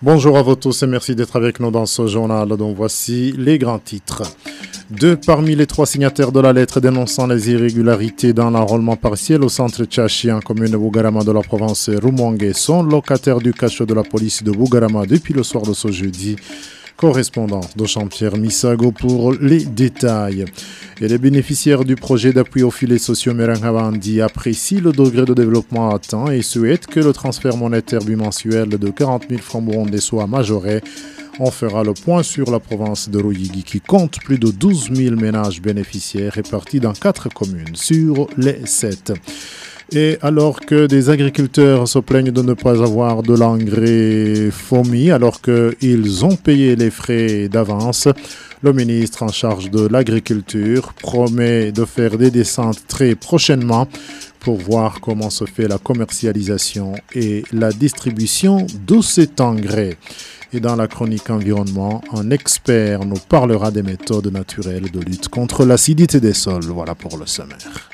Bonjour à vous tous et merci d'être avec nous dans ce journal. Donc voici les grands titres. Deux parmi les trois signataires de la lettre dénonçant les irrégularités dans l'enrôlement partiel au centre Tchachi en commune de Bugarama de la province Rumongue sont locataires du cachot de la police de Bugarama depuis le soir de ce jeudi. Correspondance de Jean-Pierre Misago pour les détails. Et les bénéficiaires du projet d'appui aux filets sociaux Merangabandi apprécient le degré de développement atteint et souhaitent que le transfert monétaire bimensuel de 40 000 francs burundais soit majoré. On fera le point sur la province de Ruyigi qui compte plus de 12 000 ménages bénéficiaires répartis dans 4 communes sur les 7. Et alors que des agriculteurs se plaignent de ne pas avoir de l'engrais FOMI, alors qu'ils ont payé les frais d'avance, le ministre en charge de l'agriculture promet de faire des descentes très prochainement pour voir comment se fait la commercialisation et la distribution de cet engrais. Et dans la chronique environnement, un expert nous parlera des méthodes naturelles de lutte contre l'acidité des sols. Voilà pour le sommaire.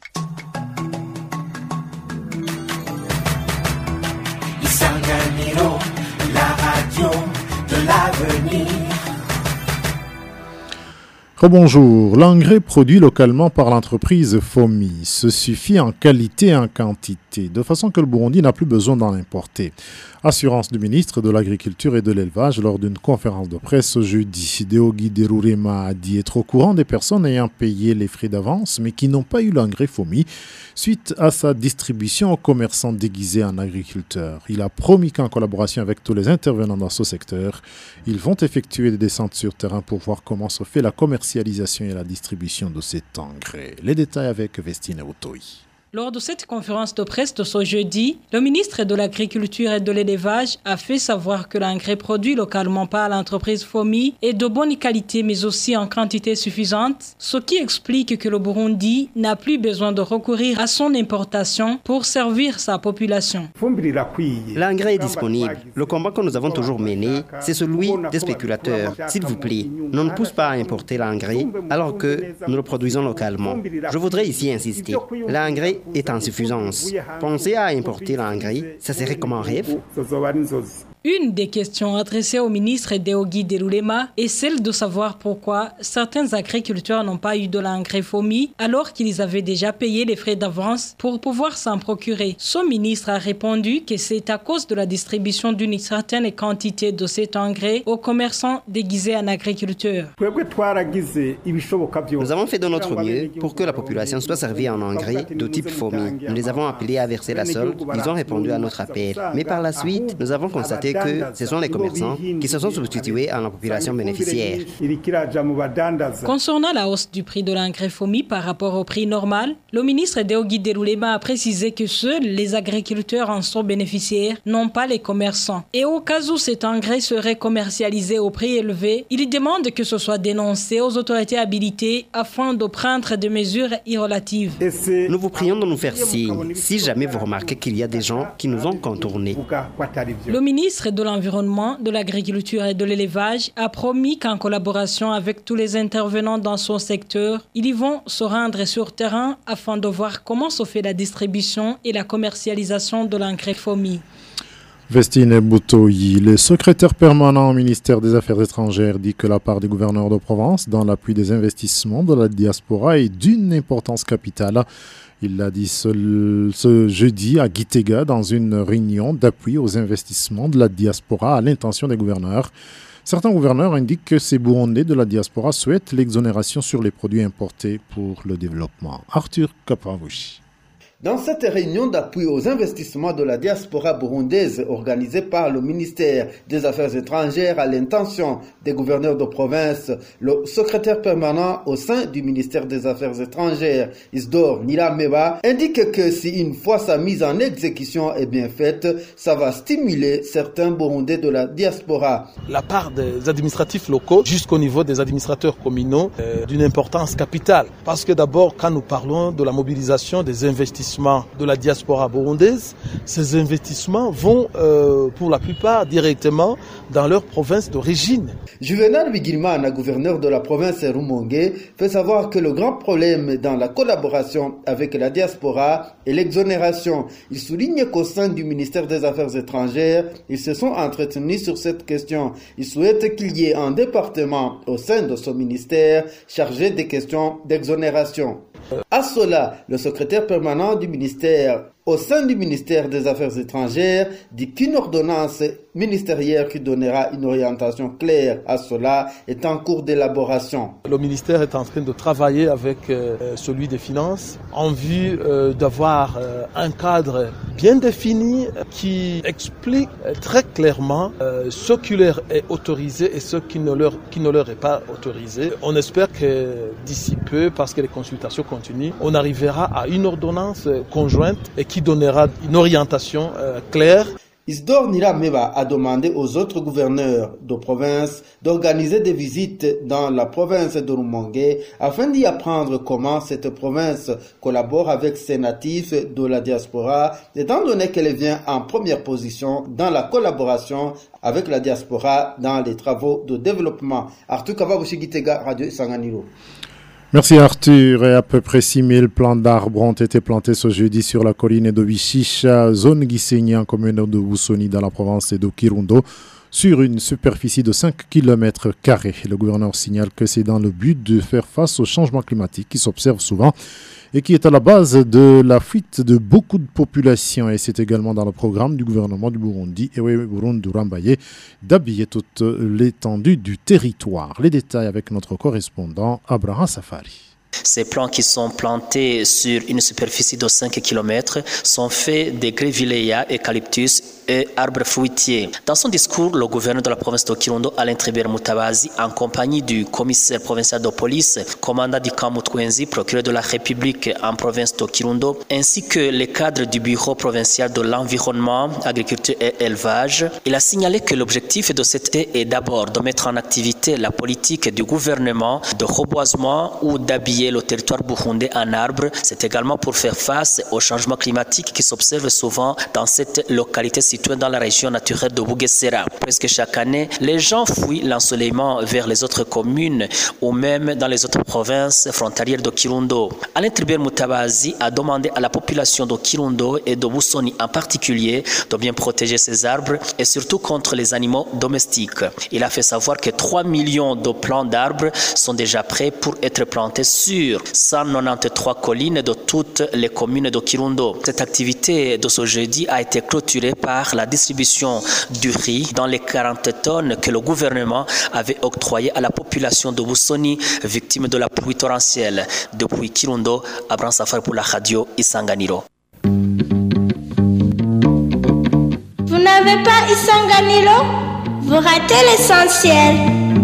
La radio de l'avenir. Rebonjour. L'engrais produit localement par l'entreprise FOMI se suffit en qualité et en quantité, de façon que le Burundi n'a plus besoin d'en importer. Assurance du ministre de l'Agriculture et de l'Élevage lors d'une conférence de presse ce jeudi. Deogi Derurema a dit être au courant des personnes ayant payé les frais d'avance mais qui n'ont pas eu l'engrais FOMI suite à sa distribution aux commerçants déguisés en agriculteurs. Il a promis qu'en collaboration avec tous les intervenants dans ce secteur, ils vont effectuer des descentes sur terrain pour voir comment se fait la commercialisation et la distribution de cet engrais. Les détails avec Vestine Otoi. Lors de cette conférence de presse de ce jeudi, le ministre de l'Agriculture et de l'Élevage a fait savoir que l'engrais produit localement par l'entreprise FOMI est de bonne qualité mais aussi en quantité suffisante, ce qui explique que le Burundi n'a plus besoin de recourir à son importation pour servir sa population. L'engrais est disponible. Le combat que nous avons toujours mené, c'est celui des spéculateurs. S'il vous plaît, ne nous pousse pas à importer l'engrais alors que nous le produisons localement. Je voudrais ici insister. L'engrais est en suffisance. Penser à importer l'engrais, ça serait comme un rêve. Une des questions adressées au ministre Deogi Derurema est celle de savoir pourquoi certains agriculteurs n'ont pas eu de l'engrais FOMI alors qu'ils avaient déjà payé les frais d'avance pour pouvoir s'en procurer. Ce ministre a répondu que c'est à cause de la distribution d'une certaine quantité de cet engrais aux commerçants déguisés en agriculteurs. Nous avons fait de notre mieux pour que la population soit servie en engrais de type FOMI. Nous les avons appelés à verser la solde. Ils ont répondu à notre appel. Mais par la suite, nous avons constaté que ce sont les commerçants qui se sont substitués à la population bénéficiaire. Concernant la hausse du prix de l'engrais FOMI par rapport au prix normal, le ministre Deogi Derurema a précisé que seuls les agriculteurs en sont bénéficiaires, non pas les commerçants. Et au cas où cet engrais serait commercialisé au prix élevé, il demande que ce soit dénoncé aux autorités habilitées afin de prendre des mesures irrelatives. Nous vous prions de nous faire signe si jamais vous remarquez qu'il y a des gens qui nous ont contournés. Le ministre de l'Environnement, de l'Agriculture et de l'Élevage a promis qu'en collaboration avec tous les intervenants dans son secteur, ils vont se rendre sur terrain afin de voir comment se fait la distribution et la commercialisation de l'engrais FOMI. Vestine Boutoyi, le secrétaire permanent au ministère des Affaires étrangères, dit que la part des gouverneurs de Provence dans l'appui des investissements de la diaspora est d'une importance capitale. Il l'a dit ce jeudi à Gitega dans une réunion d'appui aux investissements de la diaspora à l'intention des gouverneurs. Certains gouverneurs indiquent que ces Burundais de la diaspora souhaitent l'exonération sur les produits importés pour le développement. Arthur Kapavushi. Dans cette réunion d'appui aux investissements de la diaspora burundaise organisée par le ministère des Affaires étrangères à l'intention des gouverneurs de province, le secrétaire permanent au sein du ministère des Affaires étrangères, Isidore Nirameba, indique que si une fois sa mise en exécution est bien faite, ça va stimuler certains Burundais de la diaspora. La part des administratifs locaux jusqu'au niveau des administrateurs communaux est d'une importance capitale. Parce que d'abord, quand nous parlons de la mobilisation des investissements investissements de la diaspora burundaise, ces investissements vont pour la plupart directement dans leur province d'origine. Juvenal Bigirimana, gouverneur de la province Rumongue, fait savoir que le grand problème dans la collaboration avec la diaspora est l'exonération. Il souligne qu'au sein du ministère des Affaires étrangères, ils se sont entretenus sur cette question. Il souhaite qu'il y ait un département au sein de ce ministère chargé des questions d'exonération. À cela, le secrétaire permanent du ministère au sein du ministère des Affaires étrangères dit qu'une ordonnance ministérielle qui donnera une orientation claire à cela est en cours d'élaboration. Le ministère est en train de travailler avec celui des Finances en vue d'avoir un cadre bien défini qui explique très clairement ce qui leur est autorisé et ce qui ne leur est pas autorisé. On espère que d'ici peu, parce que les consultations continuent, on arrivera à une ordonnance conjointe et qui donnera une orientation claire. Isidore Nirameba a demandé aux autres gouverneurs de province d'organiser des visites dans la province de Rumongue afin d'y apprendre comment cette province collabore avec ses natifs de la diaspora, étant donné qu'elle vient en première position dans la collaboration avec la diaspora dans les travaux de développement. Arthur Kavabushigitega, Radio Isanganiro. Merci Arthur. Et à peu près 6000 plants d'arbres ont été plantés ce jeudi sur la colline de Bichicha, zone Gisenyi en commune de Busoni dans la province de Kirundo, sur une superficie de 5 km². Le gouverneur signale que c'est dans le but de faire face au changement climatique qui s'observe souvent et qui est à la base de la fuite de beaucoup de populations. Et c'est également dans le programme du gouvernement du Burundi, Burundi Rambaye, d'habiller toute l'étendue du territoire. Les détails avec notre correspondant Abraham Safari. Ces plants qui sont plantés sur une superficie de 5 km sont faits de grevillea, eucalyptus et arbres fruitiers. Dans son discours, le gouverneur de la province de Kirundo, Alain Tribert Mutabazi, en compagnie du commissaire provincial de police, commandant du camp Mutwenzi, procureur de la République en province de Kirundo, ainsi que les cadres du bureau provincial de l'environnement, agriculture et élevage, il a signalé que l'objectif de cette est d'abord de mettre en activité la politique du gouvernement de reboisement ou d'habiller le territoire burundais en arbres. C'est également pour faire face au changement climatique qui s'observe souvent dans cette localité située dans la région naturelle de Bugesera. Presque chaque année, les gens fuient l'ensoleillement vers les autres communes ou même dans les autres provinces frontalières de Kirundo. Alain Tribert Mutabazi a demandé à la population de Kirundo et de Busoni en particulier de bien protéger ces arbres et surtout contre les animaux domestiques. Il a fait savoir que 3 millions de plants d'arbres sont déjà prêts pour être plantés sur 193 collines de toutes les communes de Kirundo. Cette activité de ce jeudi a été clôturée par la distribution du riz dans les 40 tonnes que le gouvernement avait octroyées à la population de Busoni, victime de la pluie torrentielle. Depuis Kirundo, Abraham Safari pour la radio Isanganiro. Vous n'avez pas Isanganiro? Vous ratez l'essentiel.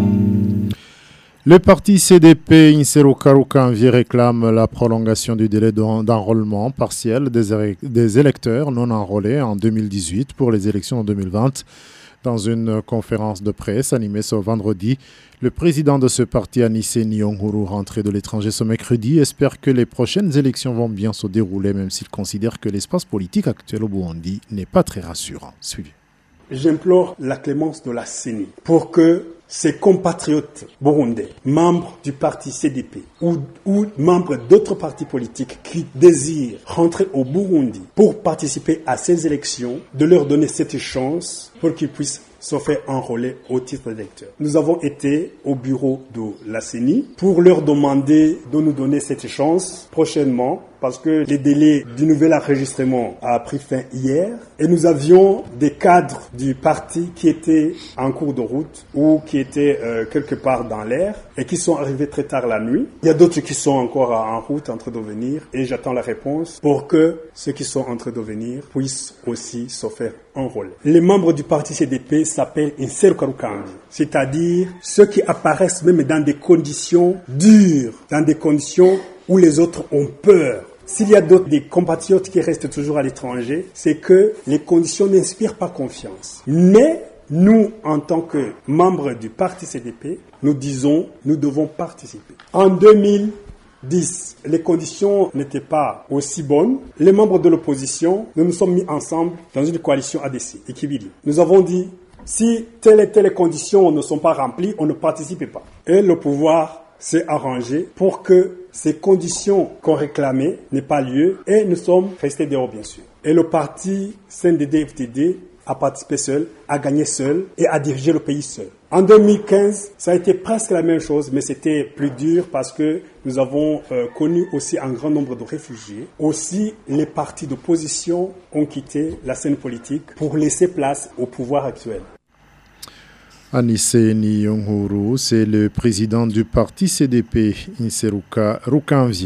Le parti CDP Inserukarukanvi réclame la prolongation du délai d'enrôlement partiel des électeurs non enrôlés en 2018 pour les élections en 2020. Dans une conférence de presse animée ce vendredi, le président de ce parti, Anissé Nyonguru, rentré de l'étranger ce mercredi, espère que les prochaines élections vont bien se dérouler, même s'il considère que l'espace politique actuel au Burundi n'est pas très rassurant. Suivez. J'implore la clémence de la CENI pour que ces compatriotes burundais, membres du parti CDP ou membres d'autres partis politiques qui désirent rentrer au Burundi pour participer à ces élections, de leur donner cette chance pour qu'ils puissent se faire enrôler au titre d'électeur. Nous avons été au bureau de la CENI pour leur demander de nous donner cette chance prochainement parce que le délai du nouvel enregistrement a pris fin hier et nous avions des cadres du parti qui étaient en cours de route ou qui étaient quelque part dans l'air et qui sont arrivés très tard la nuit. Il y a d'autres qui sont encore en route en train de venir et j'attends la réponse pour que ceux qui sont en train de venir puissent aussi se faire enrôler. Les membres du parti CDP s'appellent Inserukarukanvi, c'est-à-dire ceux qui apparaissent même dans des conditions dures, dans des conditions où les autres ont peur. S'il y a des compatriotes qui restent toujours à l'étranger, c'est que les conditions n'inspirent pas confiance. Mais nous, en tant que membres du parti CDP, nous disons, nous devons participer. En 2000, 2010, les conditions n'étaient pas aussi bonnes. Les membres de l'opposition, nous nous sommes mis ensemble dans une coalition ADC, équilibrée. Nous avons dit, si telles et telles conditions ne sont pas remplies, on ne participe pas. Et le pouvoir s'est arrangé pour que ces conditions qu'on réclamait n'aient pas lieu et nous sommes restés dehors, bien sûr. Et le parti CNDD-FDD a participé seul, a gagné seul et a dirigé le pays seul. En 2015, ça a été presque la même chose, mais c'était plus dur parce que nous avons connu aussi un grand nombre de réfugiés. Aussi, les partis d'opposition ont quitté la scène politique pour laisser place au pouvoir actuel. Aniseni Yonghuru, c'est le président du parti CDP, Inseruka Rukanvie.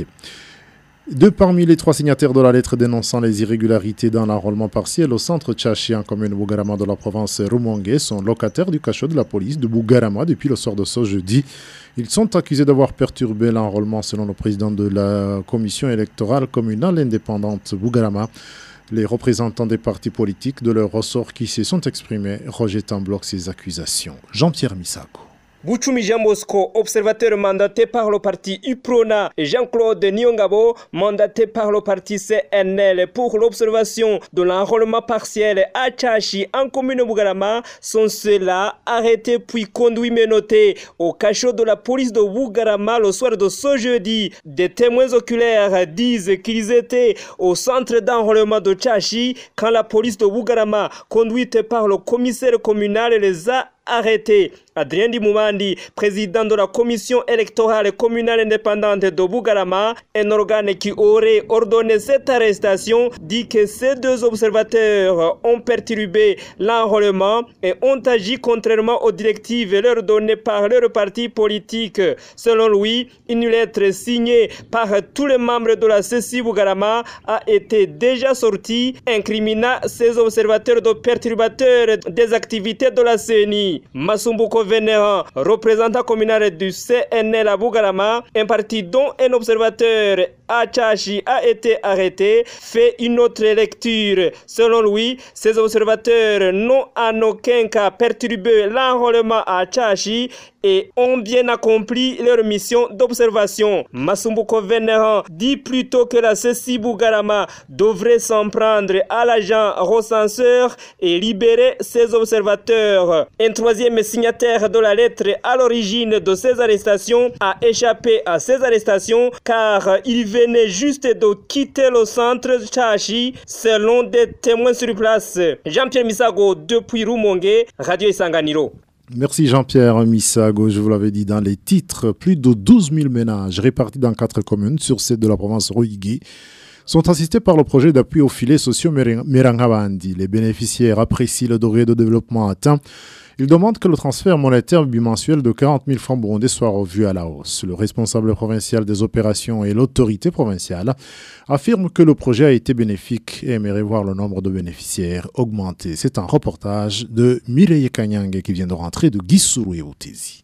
Deux parmi les trois signataires de la lettre dénonçant les irrégularités dans l'enrôlement partiel au centre Tchachi en commune Bugarama de la province Rumongue sont locataires du cachot de la police de Bugarama depuis le soir de ce jeudi. Ils sont accusés d'avoir perturbé l'enrôlement selon le président de la commission électorale communale indépendante Bugarama. Les représentants des partis politiques de leur ressort qui se sont exprimés rejettent en bloc ces accusations. Jean-Pierre Misago. Bouchoumi Jean Bosco, observateur mandaté par le parti UPRONA, et Jean-Claude Nyongabo, mandaté par le parti CNL pour l'observation de l'enrôlement partiel à Tchachi en commune Bugarama, sont ceux-là arrêtés puis conduits menottés au cachot de la police de Bugarama le soir de ce jeudi. Des témoins oculaires disent qu'ils étaient au centre d'enrôlement de Tchachi quand la police de Bugarama, conduite par le commissaire communal, les a arrêtés. Adrien Dimoumandi, président de la commission électorale communale indépendante de Bugarama, un organe qui aurait ordonné cette arrestation, dit que ces deux observateurs ont perturbé l'enrôlement et ont agi contrairement aux directives leur données par leur parti politique. Selon lui, une lettre signée par tous les membres de la CECI Bugarama a été déjà sortie, incriminant ces observateurs de perturbateurs des activités de la CENI. Masumbuko Vénéran, représentant communal du CNL à Bugarama, un parti dont un observateur à Tchachi a été arrêté, fait une autre lecture. Selon lui, ces observateurs n'ont en aucun cas perturbé l'enrôlement à Tchachi et ont bien accompli leur mission d'observation. Masumbuko Vénéran dit plutôt que la CECI Bugarama devrait s'en prendre à l'agent recenseur et libérer ses observateurs. Un troisième signataire de la lettre à l'origine de ces arrestations a échappé à ces arrestations car il venait juste de quitter le centre Tchachi selon des témoins sur place. Jean-Pierre Misago depuis Rumongue, Radio Isanganiro. Merci Jean-Pierre Misago. Je vous l'avais dit dans les titres, plus de 12 000 ménages répartis dans 4 communes sur celle de la province Ruigi sont assistés par le projet d'appui aux filets sociaux Merangabandi. Les bénéficiaires apprécient le degré de développement atteint. Ils demandent que le transfert monétaire bimensuel de 40 000 francs burundais soit revu à la hausse. Le responsable provincial des opérations et l'autorité provinciale affirment que le projet a été bénéfique et aimerait voir le nombre de bénéficiaires augmenter. C'est un reportage de Mireille Kanyange qui vient de rentrer de Gisuru et Outezi.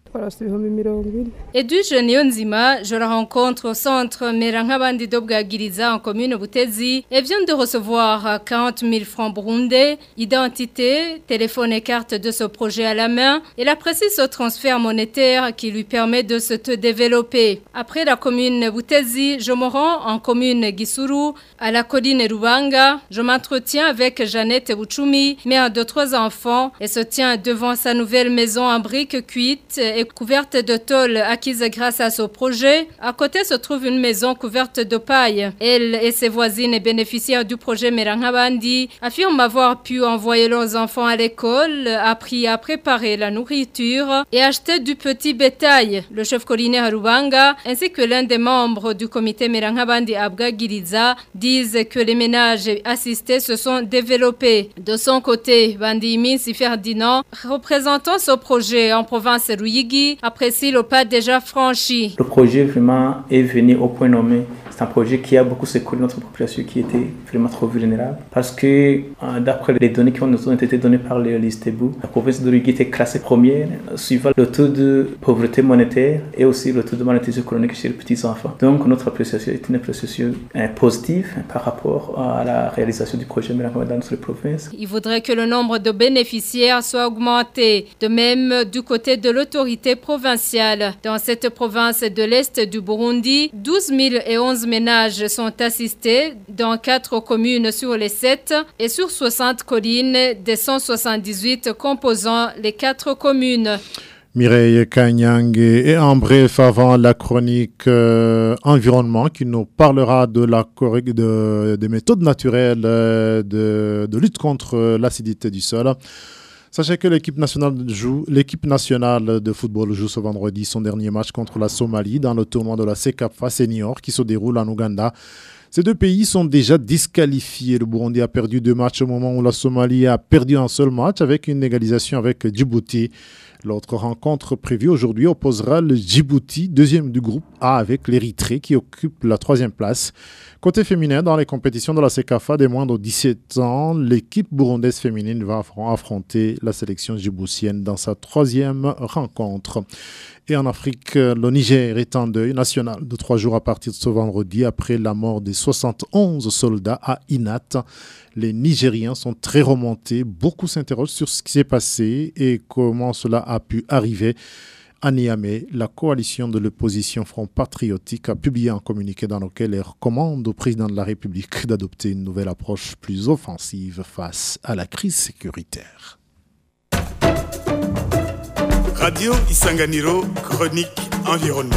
Edwige Niyonzima, je la rencontre au centre Merangabandi d'Obwagiriza en commune Butezi et vient de recevoir 40 000 francs burundais, identité, téléphone et carte de ce projet à la main. Elle apprécie ce transfert monétaire qui lui permet de se développer. Après la commune Butezi, je me rends en commune Gisuru, à la colline Rubanga. Je m'entretiens avec Jeannette Bouchoumi, mère de 3 enfants, et se tient devant sa nouvelle maison en briques cuites et couverte de tôle acquise grâce à ce projet. À côté se trouve une maison couverte de paille. Elle et ses voisines bénéficiaires du projet Merangabandi affirment avoir pu envoyer leurs enfants à l'école, appris à préparer la nourriture et acheter du petit bétail. Le chef collinaire Rubanga ainsi que l'un des membres du comité Merangabandi Abwagiriza disent que les ménages assistés se sont développés. De son côté, Bandimi Ferdinand, représentant ce projet en province Ruyigi, apprécie le pas déjà franchi. Le projet vraiment est venu au point nommé. C'est un projet qui a beaucoup secoué notre population qui était vraiment trop vulnérable. Parce que d'après les données qui nous ont été données par l'ISTEBU, la province d'Uruguay était classée première suivant le taux de pauvreté monétaire et aussi le taux de malnutrition chronique chez les petits-enfants. Donc notre appréciation est une appréciation positive par rapport à la réalisation du projet Miranga dans notre province. Il faudrait que le nombre de bénéficiaires soit augmenté. De même, du côté de l'autorité provinciale. Dans cette province de l'Est du Burundi, 12 011 ménages sont assistés dans 4 communes sur les 7 et sur 60 collines des 178 composant les 4 communes. Mireille Kanyang et en bref avant la chronique environnement qui nous parlera des méthodes naturelles de lutte contre l'acidité du sol. Sachez que l'équipe nationale de football joue ce vendredi son dernier match contre la Somalie dans le tournoi de la CECAFA Senior qui se déroule en Ouganda. Ces deux pays sont déjà disqualifiés. Le Burundi a perdu 2 matchs au moment où la Somalie a perdu un seul match avec une égalisation avec Djibouti. L'autre rencontre prévue aujourd'hui opposera le Djibouti, deuxième du groupe A, avec l'Érythrée qui occupe la 3e place. Côté féminin, dans les compétitions de la CECAFA des moins de 17 ans, l'équipe burundaise féminine va affronter la sélection djiboutienne dans sa 3e rencontre. Et en Afrique, le Niger est en deuil national de 3 jours à partir de ce vendredi après la mort des 71 soldats à Inat. Les Nigériens sont très remontés. Beaucoup s'interrogent sur ce qui s'est passé et comment cela a pu arriver. À Niamey, la coalition de l'opposition Front Patriotique a publié un communiqué dans lequel elle recommande au président de la République d'adopter une nouvelle approche plus offensive face à la crise sécuritaire. Radio Isanganiro, chronique environnement.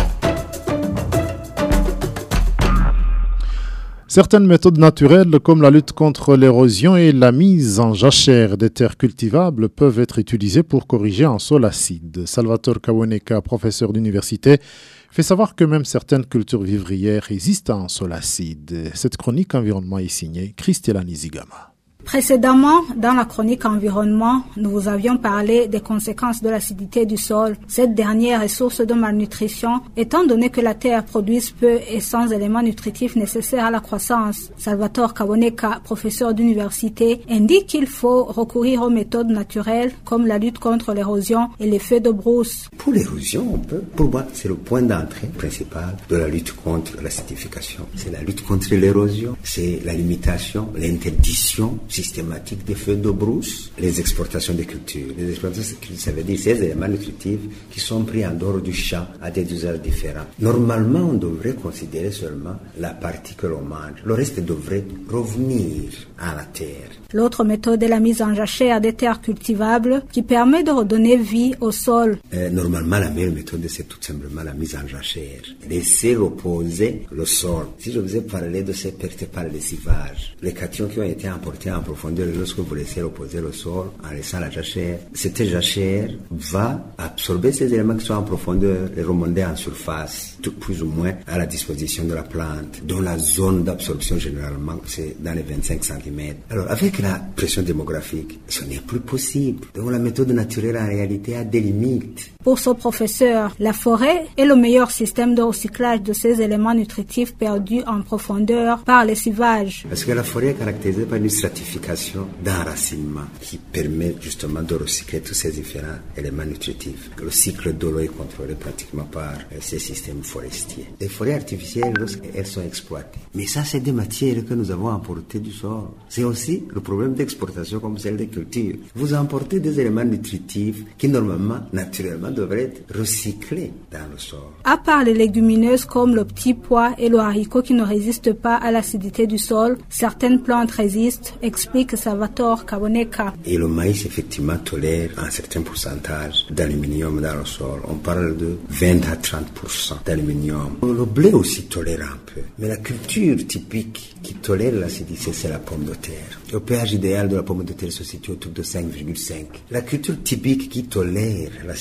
Certaines méthodes naturelles comme la lutte contre l'érosion et la mise en jachère des terres cultivables peuvent être utilisées pour corriger un sol acide. Salvatore Kawoneka, professeur d'université, fait savoir que même certaines cultures vivrières résistent à un sol acide. Cette chronique environnement est signée Christela Nizigama. Précédemment, dans la chronique environnement, nous vous avions parlé des conséquences de l'acidité du sol. Cette dernière est source de malnutrition, étant donné que la terre produise peu et sans éléments nutritifs nécessaires à la croissance. Salvatore Kawoneka, professeur d'université, indique qu'il faut recourir aux méthodes naturelles comme la lutte contre l'érosion et les feux de brousse. Pour l'érosion, pour moi, c'est le point d'entrée principal de la lutte contre l'acidification. C'est la lutte contre l'érosion, c'est la limitation, l'interdiction systématique des feux de brousse, les exportations de cultures. Les exportations de cultures, ça veut dire ces éléments nutritifs qui sont pris en dehors du champ à des usages différents. Normalement, on devrait considérer seulement la partie que l'on mange. Le reste devrait revenir à la terre. L'autre méthode est la mise en jachère des terres cultivables qui permet de redonner vie au sol. Normalement, la meilleure méthode, c'est tout simplement la mise en jachère. Laisser reposer le sol. Si je vous ai parlé de ces pertes par lessivage, les cations qui ont été emportés en profondeur, lorsque vous laissez reposer le sol en laissant la jachère, cette jachère va absorber ces éléments qui sont en profondeur et remonter en surface, tout plus ou moins à la disposition de la plante, dont la zone d'absorption généralement c'est dans les 25 cm. Alors avec la pression démographique, ce n'est plus possible. Donc la méthode naturelle en réalité a des limites. Pour ce professeur, la forêt est le meilleur système de recyclage de ces éléments nutritifs perdus en profondeur par lessivage. Parce que la forêt est caractérisée par une stratification d'enracinement qui permet justement de recycler tous ces différents éléments nutritifs. Le cycle de l'eau est contrôlé pratiquement par ces systèmes forestiers. Les forêts artificielles, lorsqu'elles sont exploitées. Mais ça, c'est des matières que nous avons emportées du sol. C'est aussi le problème d'exportation comme celle des cultures. Vous emportez des éléments nutritifs qui normalement, naturellement, devraient être recyclés dans le sol. À part les légumineuses comme le petit pois et le haricot qui ne résistent pas à l'acidité du sol, certaines plantes résistent, explique Salvatore Kawoneka. Et le maïs, effectivement, tolère un certain pourcentage d'aluminium dans le sol. On parle de 20 à 30% d'aluminium. Le blé aussi tolère un peu. Mais la culture typique qui tolère l'acidité, c'est la pomme de terre. Le pH idéal de la pomme de terre se situe autour de 5,5. La culture typique qui tolère l'acidité,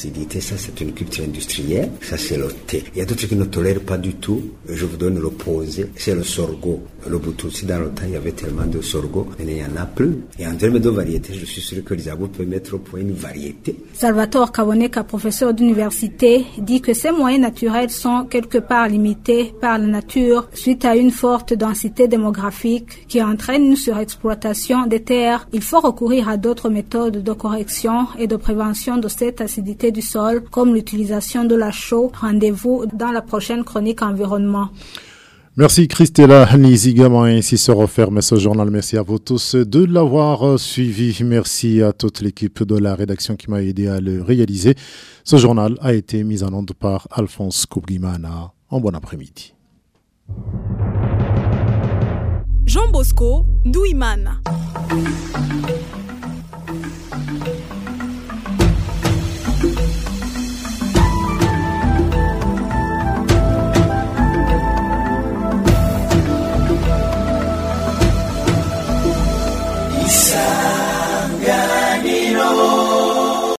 ça c'est une culture industrielle, ça c'est le thé. Il y a d'autres qui ne tolèrent pas du tout, je vous donne l'opposé, c'est le sorgho. Le Butusi, dans le temps, il y avait tellement de sorgho, mais il n'y en a plus. Et en termes de variété, je suis sûr que l'Isabu peut mettre au point une variété. Salvatore Kaboneka, professeur d'université, dit que ces moyens naturels sont quelque part limités par la nature suite à une forte densité démographique qui entraîne une surexploitation des terres. Il faut recourir à d'autres méthodes de correction et de prévention de cette acidité du sol, comme l'utilisation de la chaux. Rendez-vous dans la prochaine chronique environnement. Merci Christella Nizigama, ainsi se referme ce journal. Merci à vous tous de l'avoir suivi. Merci à toute l'équipe de la rédaction qui m'a aidé à le réaliser. Ce journal a été mis en onde par Alphonse Koubguimana. En bon après-midi. Jean Bosco Douimana.